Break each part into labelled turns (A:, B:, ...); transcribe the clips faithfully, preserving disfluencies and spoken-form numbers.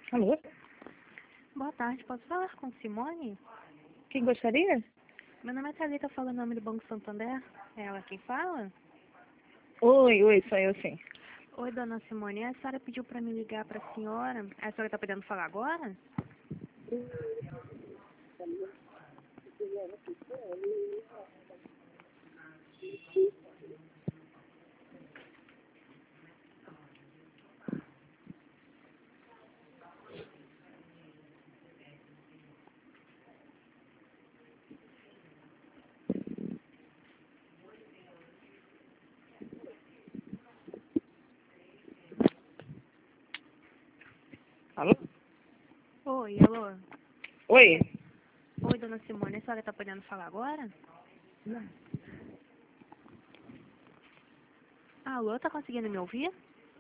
A: Alô?
B: Boa tarde, posso falar com Simone?
A: Quem gostaria?
B: Meu nome é Thalita, falo em nome do Banco Santander. É ela quem fala?
A: Oi, oi, sou eu sim.
B: Oi, dona Simone, a senhora pediu para me ligar para a senhora. A senhora está podendo falar agora?
A: Alô?
B: Oi, alô?
A: Oi.
B: Oi, dona Simone, a senhora está podendo falar agora? Alô, tá conseguindo me ouvir?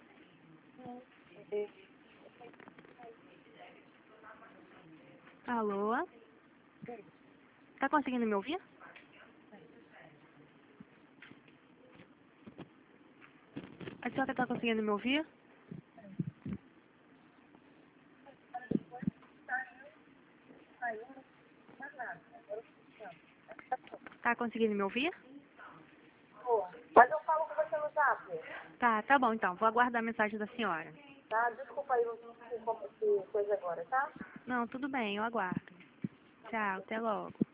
B: Alô? Tá conseguindo me ouvir? A senhora tá conseguindo me ouvir? Tá conseguindo me ouvir?
C: Mas eu falo com você no zap,
B: Tá, tá bom então, vou aguardar a mensagem da senhora.
C: tá? Desculpa aí o que coisa agora, tá?
B: Não, tudo bem, eu aguardo. Tchau, até logo.